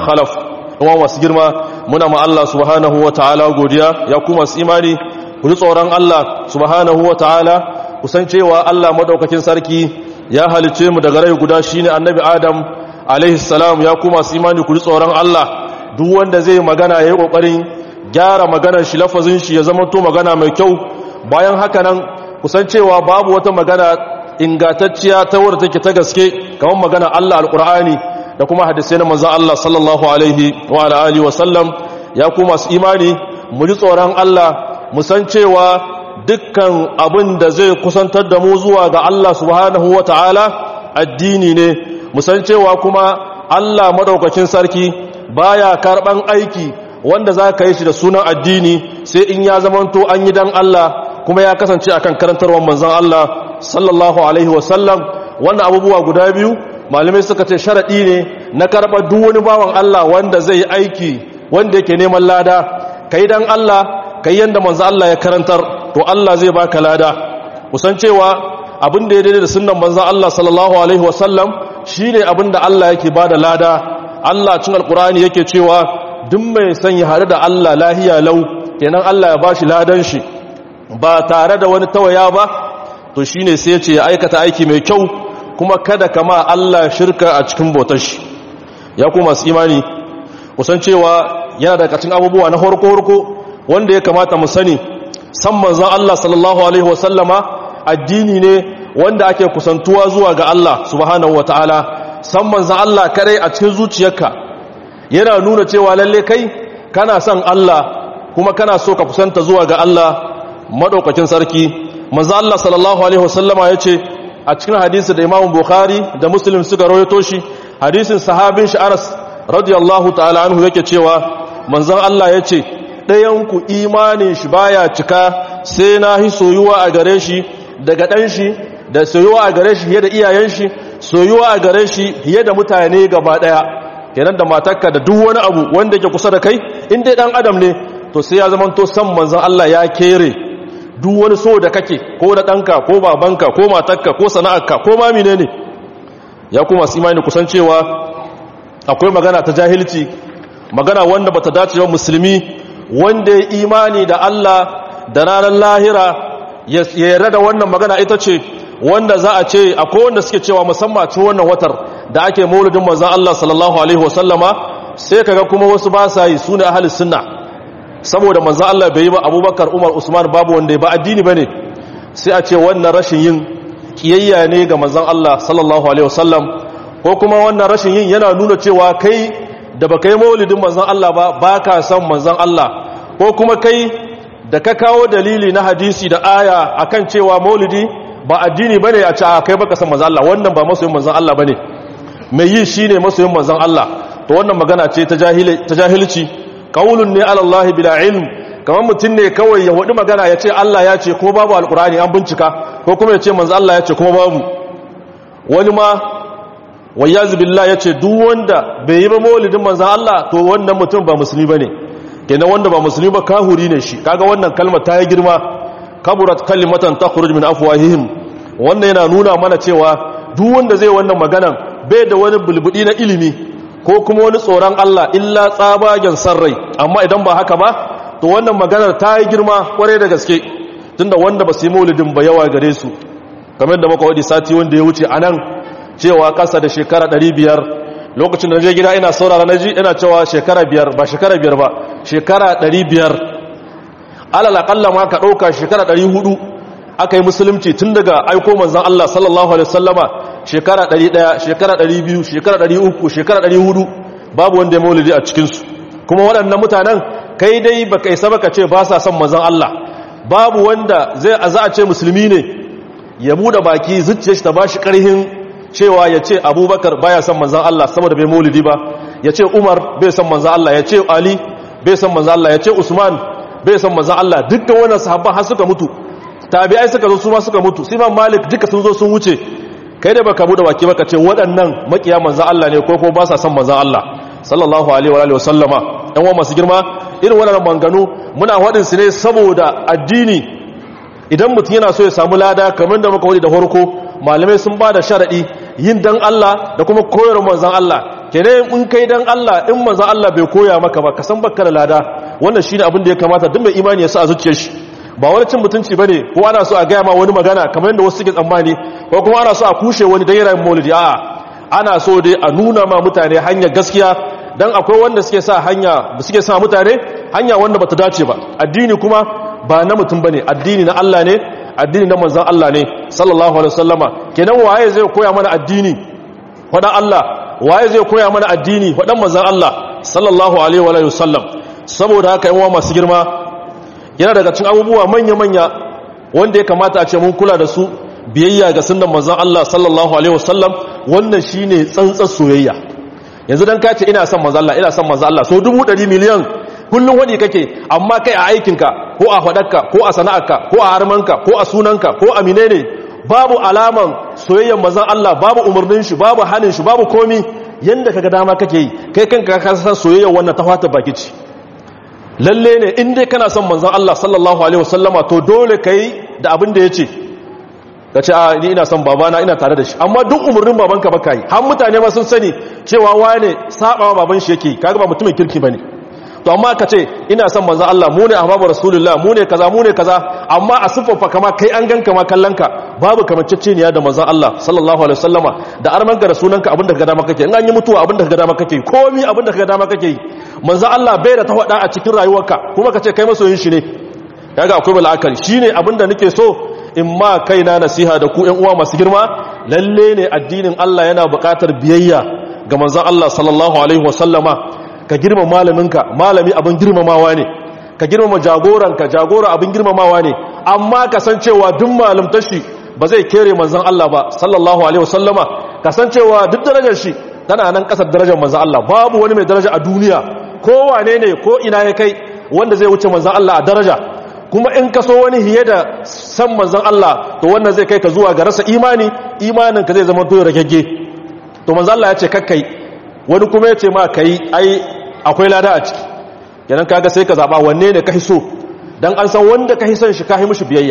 khalaf. Kuma masu girma muna ma Allah subhanahu wataala godiya, ya kuma su imani ku tsoron Allah subhanahu wataala, kusan cewa Allah madaukakin sarki ya halice mu daga rai guda shine annabi Adam alaihi salam. Ya kuma su imani ku tsoron Allah, duk wanda zai magana yayi kokarin gyara maganar shi, lafazin shi ya zama to magana mai kyau. Bayan haka nan kusan cewa babu wata magana ingantacciya ta wadda take ta gaske kamar magana Allah alqur'ani da kuma hadisai na manzon Allah sallallahu alaihi wa ala alihi wa sallam. Ya kuma su imani mu ji tsoron Allah, mu san cewa dukkan abin da zai kusantar da mu zuwa ga Allah subhanahu wataala addini ne. Mu san cewa kuma Allah madaukakin sarki baya karban aiki wanda za ka yi shi da sunan addini sai in ya zamanto an yi dan Allah kuma ya kasance akan karantarwar manzon Allah sallallahu alaihi wasallam. Wannan abubuwa guda biyu malamai suka ce sharadi ne na karɓar duk wani bawan Allah wanda zai aiki wanda yake neman lada, kai dan Allah, kai yanda manzon Allah ya karantar, to Allah zai baka lada. kusan cewa abin da ya daidai da sunnan manzon Allah sallallahu alaihi wasallam shine abin da Allah yake bada lada. Allah cikin alqur'ani yake cewa duk mai son ya haɗu da Allah lahiya lau, kenan Allah ya bashi ladan shi ba tare da wani tawaya ba, to shine sai ya ce ya aikata aiki mai kyau kuma kada kama Allah shirka a cikin bautar shi. Ya kuma masu imani kusan cewa yana daga cikin abubuwa na horko wanda ya kamata mu sani, san manzon Allah sallallahu alaihi wasallama addini ne wanda ake kusantuwa zuwa ga Allah subhanahu wataala. San manzon Allah kare a cikin zuciyarka yana nuna cewa lalle kai kana son Allah kuma kana so ka kusanta zuwa ga Allah madaukakin sarki. Manzo Allah sallallahu alaihi wasallama yace a cikin hadisi da Imam Bukhari da Muslim suka rawaito shi, hadisin sahabin shi Anas radiyallahu ta'ala anhu yake cewa manzon Allah yace dayan ku imanin shi baya cika sai na hi soyuwa a gare shi daga dan shi, da soyuwa a gare shi fiye da iyayen shi, soyuwa a gare shi fiye da mutane gaba daya. Kenan da matarka da duk wani abu wanda yake kusa da kai in dai dan adam ne, to sai ya zama to san manzon Allah ya kere duk wani so da kake, ko na danka ko babanka ko matarka ko sana'arka ko ma menene. Ya kuma su imani kusan cewa akwai magana ta jahilci, magana wanda bata dace wa musulmi wanda ya imani da Allah da ranar lahira ya yarda da wannan magana. Ita ce wanda za a ce akwai wanda suke cewa musamman a cikin wannan watar da ake maulidin manzon Allah sallallahu alaihi wasallama, sai kaga kuma wasu ba sa yi, sune ahlus sunna, saboda manzon Allah bai yi ba, Abubakar, Umar, Usman babu wanda ba addini bane, sai a ce wannan rashin yin kiyayya ne ga manzon Allah sallallahu alaihi wasallam, ko kuma wannan rashin yin yana nuna cewa kai da baka yi maulidin manzon Allah ba baka son manzon Allah, ko kuma kai da ka kawo dalili na hadisi da aya akan cewa maulidi ba addini bane, a ce a kai baka son manzon Allah, wannan ba masoyin manzon Allah bane, mai yi shine masoyin manzon Allah. To wannan magana ce ta jahilci, qaulun ne ala Allah bila ilm, kamar mutun ne kawai ya wadi magana ya ce Allah ya ce kuma babu alqur'ani an bincika, ko kuma ya ce manzon Allah ya ce kuma babu. Wani ma wayaz billah ya ce duk wanda bai yi ba maulidin manzon Allah to wannan mutum ba musulmi bane, kenan wanda ba musulmi ba kahuri ne shi. Kaga wannan kalmar ta yi girma, kaburat kalimatan takhruj min afwahihim. Wannan yana nuna mana cewa duk wanda zai wannan maganan bai da wani bulbudi na ilimi ko kuma wani tsoron Allah illa tsabagen sarrai. Amma idan ba haka ba to wannan maganar ta yi girma kware da gaske, tunda wanda ba su yi maulidin ba yawa gare su, kamar da muka wadi sati wanda ya wuce anan cewa kasa da shekara 500. Lokacin da je gida ina saurara naji ina cewa shekara 5 ba shekara 5 ba, shekara 500. alal aqalla ma ka dauka shekara 400 aka yi musulunci tun daga aiko manzon Allah sallallahu alaihi wasallama, shekara 100, shekara 200, shekara 300, shekara 400 babu wanda ya maulidi a cikin su. Kuma waɗannan mutanen kai dai baka isa baka ce ba sa son manzon Allah. Babu wanda zai a ce musulmi ne ya bude baki zuciyar shi ta bashi karhin cewa ya ce Abubakar baya son manzon Allah saboda bai maulidi ba, ya ce Umar bai son manzon Allah, ya ce Ali bai son manzon Allah, ya ce Usman bai son manzon Allah. Dukkan wannan sahabban har suka mutu, tabi'ai suka zo su ma suka mutu, Imam Malik duka sun zo sun wuce. Kai da baka bude baki baka ce waɗannan makiya manzon Allah ne ko ba sa son manzon Allah sallallahu alaihi wa alihi wasallama. Dan wa masu girma, irin wannan manganu muna wadin su ne saboda addini. Idan mutum yana so ya samu lada kamar da muka wadi da farko, malamai sun bada sharadi yin dan Allah da kuma koyar manzon Allah. kene in kai dan Allah in manzo Allah bai koya maka ba ka san baka da lada wannan shine abin da ya kamata duk mai imani ya sa a zuciyar shi ba wani cin mutunci bane ko ana so a gaya ma wani magana kamar yadda wasu suke tsammani ko kuma ana so a kushe wani da yana maulidi a'a ana so dai a nuna ma mutane hanyar gaskiya dan akwai wanda suke sa mutane hanya wanda bata dace ba addini kuma ba na mutum bane addini na Allah ne addini na manzon Allah ne sallallahu alaihi wasallama kenan waye zai koya mana addini wadan Allah waye zai koya mana addini wadan manzon Allah sallallahu alaihi wasallam saboda haka yan uwa masu girma yana daga cikin abubuwa manya-manya wanda ya kamata a ce mun kula da su biyayya ga sunnan manzon Allah sallallahu alaihi wasallam wannan shine tsantsar soyayya yanzu dan kace ina son manzon Allah ina son manzon Allah so 100 miliyan kullun wadi kake amma kai a aikinka ko a fadarka ko a sana'arka ko a harmanka ko a sunanka ko a menene babu alaman soyayyar manzon Allah babu umurnin shi babu hanin shi babu komi yanda kaga dama kake yi kai kanka ka san soyayyar wannan ta fata baki ce lalle ne in dai kana son manzon Allah sallallahu alaihi wasallama to dole kai da abin da yace kace a ni ina son babana ina tare da shi amma duk umurnin babanka baka yi har mutane ma sun sani cewa wane sabawa baban shi yake kaga ba mutumin kirki bane to amma kace ina son manzon Allah mu ne ahbabu rasulullah mu ne kaza amma a siffa kama kai an ganka ma kallanka babu kamanceceniya da manzon Allah sallallahu alaihi wasallama da armanka da sunanka abinda kaga dama kake in an yi mutuwa abinda kaga dama kake komi abinda kaga dama kake manzon Allah bai da tawada a cikin rayuwarka kuma kace kai masoyin shi ne kaga akwai bala'akari shine abinda nake so in ma kaina nasiha da ku ƴan uwa masu girma lalle ne addinin Allah yana buƙatar biyayya ga manzon Allah sallallahu alaihi wasallama ka girma malaminka malami abin girmamawa ne ka girmama jagoranka jagora abin girmamawa ne amma kasancewa duk malamtar shi ba zai kere manzon Allah ba sallallahu alaihi wasallama kasancewa duk darajar shi tana nan kasar darajar manzon Allah babu wani mai daraja a duniya ko wane ne ko ina ya kai wanda zai wuce manzon Allah a daraja kuma in ka so wani hiye da san manzon Allah to wannan zai kai ka zuwa ga rasa imanin ka zai zama to ragegge to manzon Allah ya ce kakkai wani kuma ya ce ma kai ai akwai lada a ciki kenan kaga sai ka zaba wanne ne kai so dan an san wanda kai son shi kai mishi biyayya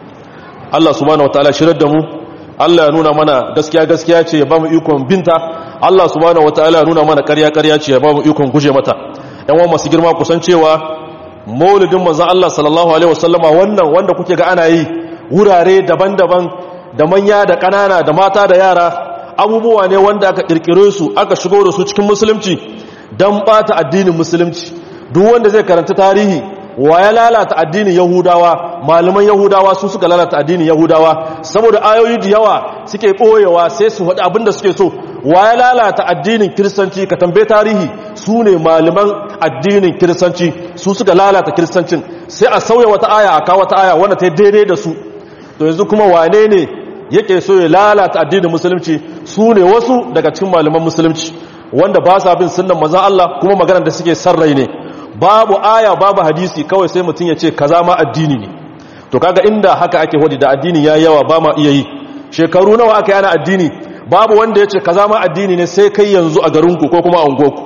Allah subhanahu wataala shirar da mu Allah ya nuna mana gaskiya ce ya ba mu ikon binta Allah subhanahu wataala ya nuna mana ƙarya ce ya ba mu ikon guje mata ɗan uwan masu girma kusan cewa maulidin manzon Allah sallallahu alaihi wasallama wannan wanda kuke ga ana yi wurare daban-daban da manya da ƙanana da mata da yara abubuwa ne wanda aka kirkire su aka shigo da su cikin musulunci dan bata addinin musulunci duk wanda zai karanta tarihi wa ya lalata addinin yahudawa malaman yahudawa su suka lalata addinin yahudawa saboda ayoyi da yawa suke koyewa sai su faɗi abinda suke so wa ya lalata addinin kiristanci ka tambaye tarihi su ne malaman addinin kiristanci su suka lalata kiristancin sai a sauya wata aya a kawo wata aya wanda ta daidai da su to yanzu kuma wane ne yake so ya lalata addinin musulunci su ne wasu daga cikin malaman musulunci wanda ba sa bin sunnan manzon Allah kuma maganar da suke sarrai ne babu aya babu hadisi kawai sai mutum ya ce kaza ma addini ne to kaga inda haka ake hodi da addini yayi yawa ba ma iya yi shekaru nawa aka yana addini babu wanda ya ce kaza ma addini ne sai kai yanzu a garinku ko kuma a ungoku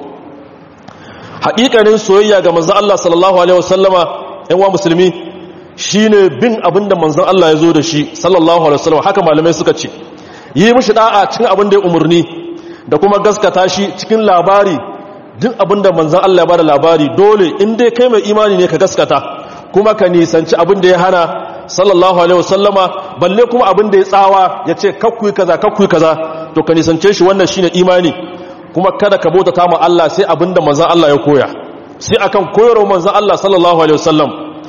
haƙiƙanin soyayya ga manzon Allah sallallahu alaihi wasallama ɗan wa musulmi shine bin abinda manzon Allah ya zo da shi sallallahu alaihi wasallam haka malamai suka ce yi mishi da'a cikin abin da ya umurni da kuma gaskata shi cikin labari duk abinda manzon Allah ya bada labari dole in dai kai mai imani ne ka gaskata kuma ka nisanci abin da ya hana sallallahu alaihi wasallama balle kuma abin da ya tsawa ya ce kakkuyi kaza to ka nisance shi wannan shine imani kuma kada ka bauta ta ma Allah sai abin da manzon Allah ya koya sai akan koyarwar manzon Allah sallallahu alaihi wasallam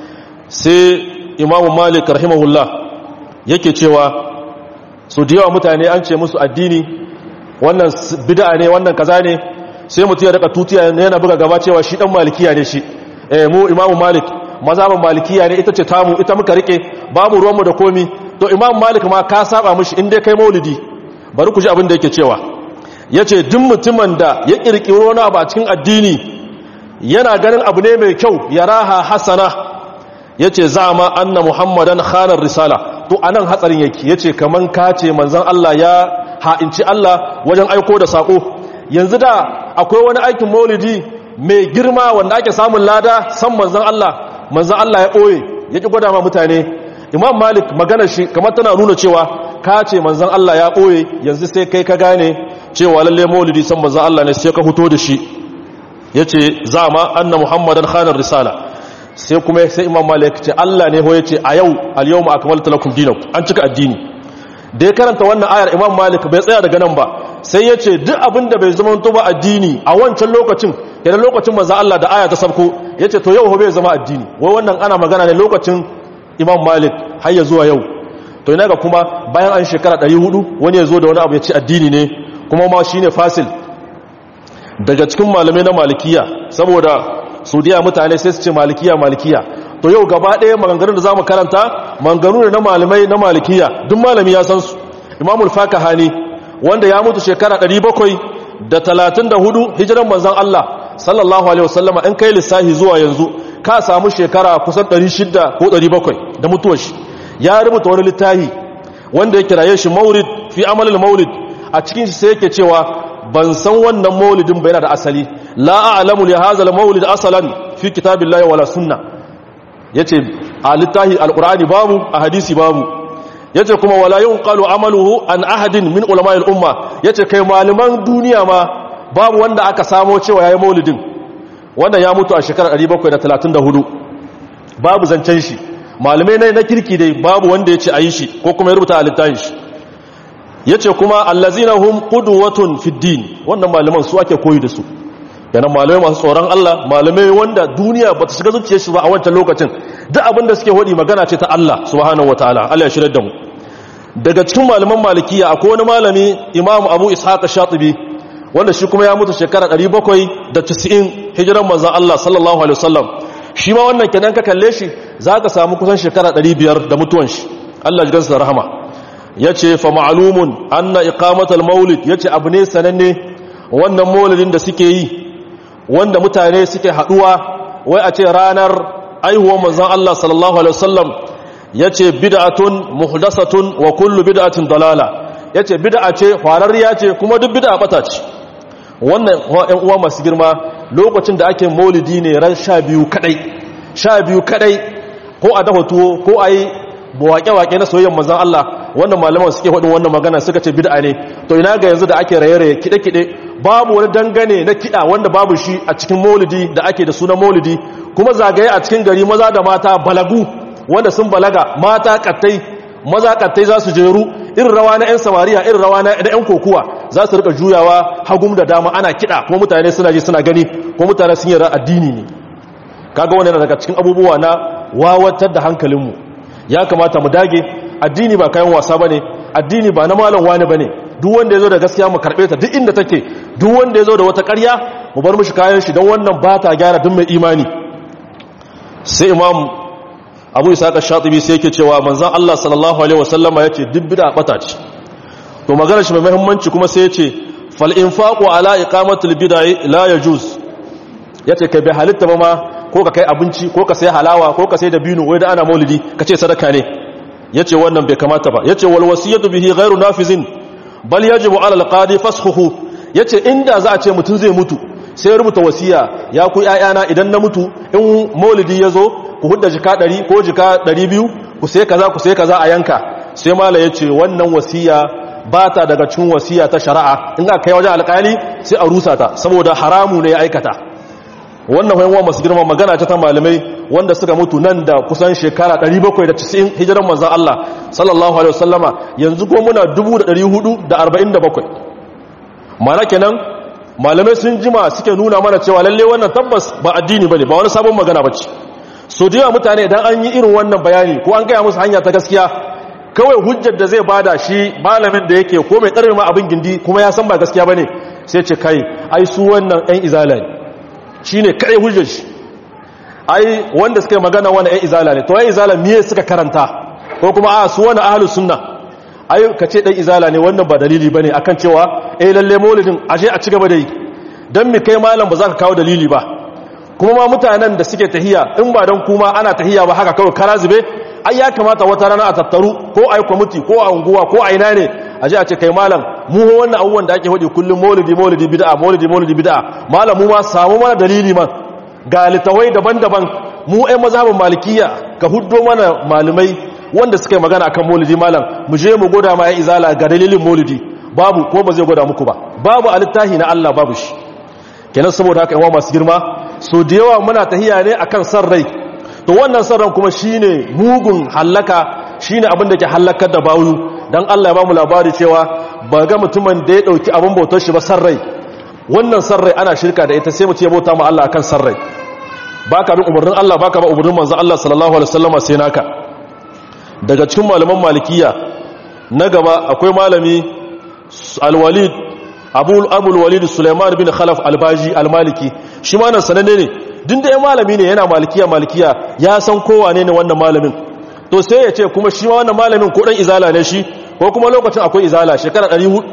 sai Imam Malik rahimahullah yake cewa su da yawa mutane an ce musu addini wannan bid'a ne wannan kaza ne sai mutum ya rika tutiya yana buga gaba cewa shi dan malikiya ne shi mu Imam Malik mazhaban malikiya ne ita ce tamu ita muka rike babu ruwanmu da komi to Imam Malik ma ka saba mishi in dai kai maulidi bari ku ji abin da yake cewa yace duk mutumin da ya kirkiro wani abu a cikin addini yana ganin abu ne mai kyau yaraha hasana yace zama anna muhammadan khana risala to anan hatsarin yake yace kaman kace manzon Allah ya ha'inci Allah wajen aiko da sako yanzu da akwai wani aikin maulidi mai girma wanda ake samun lada san manzon Allah ya ɓoye ya ƙi gwada ma mutane Imam Malik maganar shi kamar tana nuna cewa ka ce manzon Allah ya ɓoye yanzu sai kai ka gane cewa lalle maulidi san manzo Allah ne sai ka fito da shi yace zama anna muhammadan khanar risala sai kuma sai imam malik ce Allah ne ho yace a yau al-yawma akmaltu lakum dinakum an cika addini da ya karanta wannan ayar imam malik bai tsaya daga nan ba sai yace duk abinda bai zama to ba addini a wancan lokacin idan lokacin manzo Allah da aya ta sabko yace to yau ho bai zama addini wai wannan ana magana ne lokacin imam malik har ya zuwa yau to ina ga kuma bayan an shekara 400 wani ya zo da wani abu ya ce addini ne kuma ma shine fasil daga cikin malamai na malikiya saboda saudiya mutane sai su ce malikiya to yau gaba ɗaya maganganun da za mu karanta maganganu ne na malamai na malikiya duk malami ya san su imamul fakahani wanda ya mutu shekara 734 hijiran manzon Allah sallallahu alaihi wasallama in kai lissafi zuwa yanzu ka samu shekara kusan 600 ko 700 da mutuwar shi ya rubuta wani littafi wanda ya kiraye shi maulid fi amalil maulid a cikin shi sai yake cewa ban san wannan maulidin ba yana da asali la a'lamu li hadha al-maulid asalan fi kitabillahi wala sunna yace a littafi alqur'ani babu a hadisi babu yace kuma wala yunqalu amaluhu an ahadin min ulama'il umma yace kai malaman duniya ma babu wanda aka samo cewa yayi maulidin wanda ya mutu a shekarar 734 babu zancen shi malamai na kirki dai babu wanda yace ayi shi ko kuma ya rubuta a littafin shi yace kuma allazina hum qudwatun fid din wannan malaman su ake koyi da su yana malamai masu tsoron Allah malamai wanda duniya bata shiga zuciyar su ba a wancan lokacin duk abin da suke hodi magana ce ta Allah subhanahu wataala Allah ya shirye da mu daga cikin malaman malikiya akwai wani malami Imam Abu Ishaq Shatibi wanda shi kuma ya mutu shekara 790 hijiran manzon Allah sallallahu alaihi wasallam shi ma wannan kenan ka kalle shi zaka samu kusan shekara 500 da mutuwan shi Allah ya gansa rahama yace fa ma'lumun anna iqamatul maulid yace abu ne sananne wannan maulidin da suke yi wanda mutane suke haduwa wai a ce ranar aihuwar manzon Allah sallallahu alaihi wasallam yace bid'atun muhdathatun wa kullu bid'atin dalala yace bid'a ce farariya ce kuma duk bid'a bata ce wannan ƴan uwa masu girma lokacin da ake maulidi ne ran 12 kadai ko a dafa tuwo ko ayi waƙe-waƙe na soyayyar manzon Allah wannan malaman suke faɗin wannan magana suka ce bid'a ne to ina ga yanzu da ake raye-raye kide-kide babu wani dangane na kiɗa wanda babu shi a cikin maulidi da ake da sunan maulidi kuma zagaye a cikin gari maza da mata balagu wanda sun balaga mata kattai maza kattai za su jeru irin rawa na 'yan samariya irin rawa na 'yan kokuwa za su rika juyawa hagum da dama ana kiɗa kuma mutane suna ji suna gani kuma mutane sun yi addini ne kaga wannan daga cikin abubuwa na wawatar da hankalinmu ya kamata mu dage addini ba kayan wasa bane addini ba na malam wani bane duk wanda yazo da gaskiya mu karbe ta duk inda take duk wanda yazo da wata ƙarya mu bar mishi kayan shi don wannan ba ta gyara duk mai imani sai imam Abu Ishaq Shatibi sai yake cewa manzon Allah sallallahu alaihi wasallama yace duk bid'a bata ce to maganar shi mai muhimmanci kuma sai yace fal infaqu ala iqamatil bid'i la yajuz yace kai bai halitta ba ma ko ka kai abinci ko ka sai halawa ko ka sai dabino wai da ana maulidi kace sadaka ne yace wannan bai kamata ba yace wal wasiyatu bihi ghairu nafizin bal yajibu ala alqadi fasxuhu yace inda za a ce mutun zai mutu sai rubuta wasiya ya ku ƴaƴana idan na mutu in maulidi yazo ku hudda jika 100 ko jika 200 ku sai kaza a yanka sai mala yace wannan wasiya ba ta daga cikin wasiya ta shari'a in aka kai wajen alƙali sai a rusa ta saboda haramu ne ya aikata wannan wayan masu girman magana ta malamai wanda suka mutu nan da kusan shekara 790 hijiran manzon Allah sallallahu alaihi wasallama yanzu ko muna 1447 mana kenan malamai sun jima suke nuna mana cewa lalle wannan tabbas ba addini bane ba wani sabon magana bace so da yawa mutane idan an yi irin wannan bayani ko an gaya musu hanya ta gaskiya kawai hujjar da zai bada shi malamin da yake ko mai tsare ma abin gindi kuma ya san ba gaskiya bane sai ce kai ai su wannan ɗan izala ne shine kai hujjar shi ai wanda suka yi magana wani ɗan izala ne to ɗan izala miye suka karanta ko kuma a su wani ahlus sunna ai ka ce ɗan izala ne wannan ba dalili bane akan cewa lalle maulidin aje a ci gaba da yi dan mi kai malam ba za ka kawo dalili ba kuma ma mutanen da suke tahiya in ba dan kuma ana tahiya ba haka kawai kara zube ai ya kamata wata rana a tattaru ko a yi kwamiti ko a unguwa ko a ina ne a ji a ce kai malam mu wannan abubuwan da ake hudi kullum maulidi bid'a malam mu ma samu mana dalili man ga litawai daban-daban mu ai mazhabin malikiya ka huddo mana malamai wanda suka yi magana akan maulidi malam mu je mu goda ma ai izala ga dalilin maulidi babu ko ba zai goda muku ba babu alittahi na Allah babu shi. Kenan saboda haka yawa masu girma so da yawa muna tahiya ne akan san rai, to wannan san ran kuma shine mugun hallaka, shine abin da ke hallakar da bawu. Dan Allah ya ba mu labari cewa ba ga mutumin da ya dauki abin bautar shi ba san rai, wannan san rai ana shirka da ita sai mutum ya bauta ma Allah akan san rai, baka bin umarnin Allah, baka ba umarnin manzon Allah sallallahu alaihi wasallam sai naka. Daga cikin malaman malikiya na gaba akwai malami al-Walid Abul Walid Sulaiman bin Khalaf al-Baji al-Maliki, shi ma nan sananne ne, din da ya malami ne yana malikiya ya san kowa ne wannan malamin. To sai ya ce kuma shi ma wannan malamin ko dan izala ne shi, ko kuma lokacin akwai izala shekara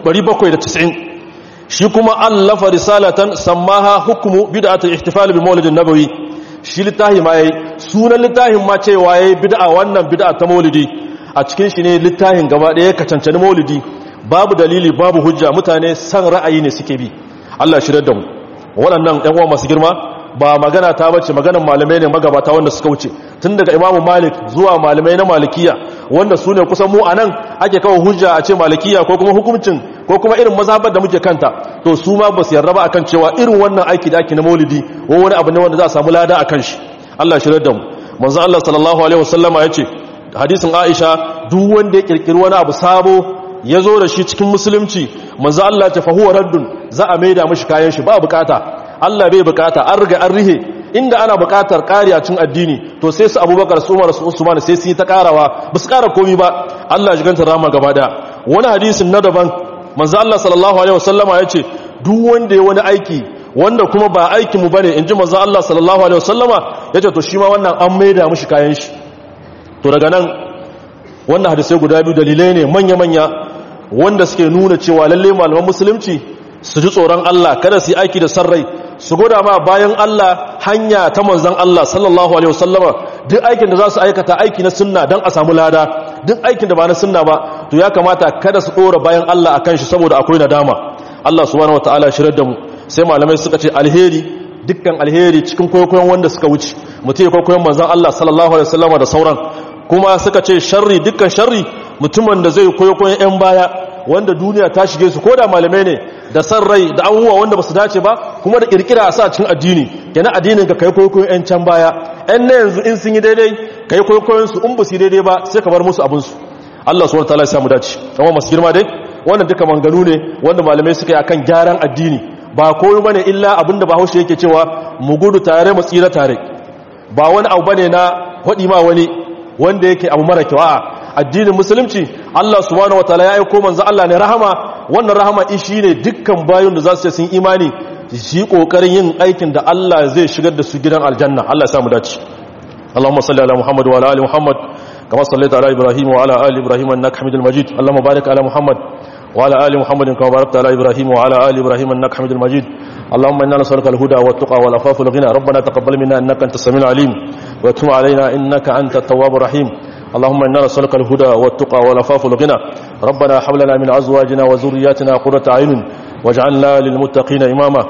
790, shi kuma allafa risalatan sammaha hukmu bid'atul ihtifal bi maulidin nabawi. Shi littafi ma yayi sunan littafin ma cewa yayi bid'a, wannan bid'a ta maulidi. A cikin shi ne littafin gaba daya ka cancani maulidi, babu dalili babu hujja, mutane san ra'ayi ne suke bi. Allah shirye da mu. Waɗannan ƴan uwa masu girma ba magana ta bace, maganar malamai ne magabata wanda suka wuce tun daga Imam Malik zuwa malamai na Malikiya, wanda su ne kusan mu anan ake kawo hujja a ce Malikiya ko kuma hukuncin ko kuma irin mazhabar da muke kanta, to su ma ba su yarda ba akan cewa irin wannan aiki da ake na maulidi ko wani abu ne wanda za a samu lada akan shi. Allah shirye da mu. Manzo Allah sallallahu alaihi wasallama yace hadisin Aisha, duk wanda ya kirkiri wani abu sabo ya zo da shi cikin musulunci, manzo Allah ta fahuwa raddun, za a maida mishi kayan shi, ba bukata. Allah bai bukata, an riga an rihe. Inda ana bukatar ƙariya cin addini, to sai su Abubakar, su Umar, su Usman sai su yi ta karawa, ba su kara komai ba. Allah ya ganta rama gaba da. Wani hadisin na daban, manzo Allah sallallahu alaihi wasallama yace duk wanda ya wani aiki wanda kuma ba aikin mu bane, inji manzo Allah sallallahu alaihi wasallama yace to shi ma wannan an maida mishi kayan shi. To daga nan wannan hadisai guda biyu dalilai ne manya-manya wanda suke nuna cewa lalle malaman musulunci su ji tsoron Allah, kada su yi aiki da sarrai, su goda ma bayan Allah hanya ta manzon Allah sallallahu alaihi wasallama. Duk aikin da za su aikata aiki na sunna dan a samu lada, duk aikin da ba na sunna ba to ya kamata kada su dora bayan Allah akan shi, saboda akwai nadama. Allah subhanahu wataala shirar da mu. Sai malamai suka ce alheri, dukkan alheri cikin koyon wanda suka wuce, mutum ya koyon manzon Allah sallallahu alaihi wasallama da sauran. Kuma suka ce sharri, dukkan sharri mutumin da zai koyon yan baya wanda duniya ta shige su, koda malamai ne, da san rai da abubuwa wanda ba su dace ba, kuma da kirkira a sa cikin addini. Kenan addinin ka kai koyon yan can baya, yan na yanzu in sun yi daidai kai koyon su, in ba su yi daidai ba sai ka bar musu abin su. Allah subhanahu wataala ya samu dace. Kuma masu girma dai wannan duka manganu ne wanda malamai suka yi akan gyaran addini, ba koyo bane illa abinda Bahaushe yake cewa mu gudu tare mu tsira tare. Ba wani abu bane na hodi ma wani wanda yake abu mara kyau. Addinin musulunci Allah subhanahu wataala ya aika manzo Allah ne rahama, wannan rahama shi ne dukkan bayin da za su ce sun imani su yi kokarin yin aikin da Allah zai shigar da su gidan aljanna. Allah ya samu dace. Allahumma salli ala Muhammad wa ala ali Muhammad kama sallaita ala Ibrahim wa ala ali Ibrahim innaka Hamidul Majid. Allahumma barik ala Muhammad wa ala ali Muhammad kama barakta ala Ibrahim wa ala ali Ibrahim innaka Hamidul Majid. اللهم إنا نسألك الهدى والتقى والعفاف والغنى. ربنا تقبل منا إنك أنت السميع العليم وتب علينا إنك أنت التواب الرحيم. اللهم إنا نسألك الهدى والتقى والعفاف والغنى. ربنا هب لنا من أزواجنا وذرياتنا قرة أعين واجعلنا للمتقين إماما.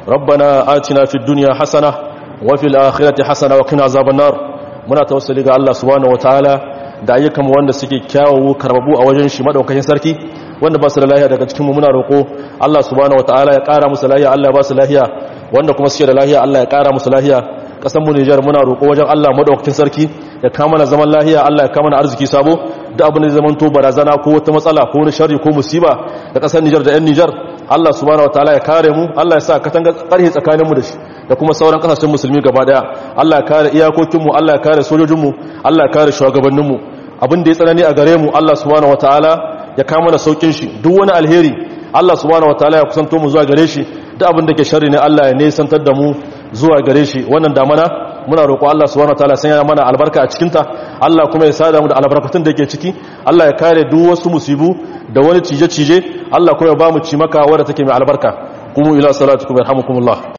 ربنا آتنا في الدنيا حسنة وفي الآخرة حسنة وقنا عذاب النار. muna tawassuli ga Allah subhanahu wataala da ayyukan wanda suke kyawawo karbabu a wajen shi madaukakin sarki, wanda ba su da lafiya daga cikin mu muna roko Allah subhanahu wataala ya kara musu lafiya, Allah ya ba su lafiya, wanda kuma suke da lafiya Allah ya kara musu lafiya. Kasan mu Niger muna roko wajen Allah madaukakin sarki ya kama na zaman lafiya, Allah ya kama na arziki sabo, da abin da zaman to barazana ko wata matsala ko wani sharri ko musiba da kasar Niger da yan Niger, Allah subhanahu wataala ya kare mu, Allah ya sa katanga karhe tsakanin mu da shi da kuma sauran kasashen musulmi gaba daya. Allah ya kare iyakokin mu, Allah ya kare sojojin mu, Allah ya kare shugabannin mu. Abin da ya tsanani a gare mu Allah subhanahu wataala ya kama na saukin shi. Duk wani alheri Allah subhanahu wataala ya kusanto mu zuwa gare shi, duk abin da ke sharri ne Allah ya nesantar da mu zuwa gare shi. Wannan damana muna roƙo Allah subhanahu wataala sanya mana albarka a cikin ta, Allah kuma ya sada mu da albarkatun da ke ciki. Allah ya kare duk wasu musibu da wani cije-cije, Allah kuma ya ba mu cimaka wadda take mai albarka. Qumu ila salatikum yarhamukumullah.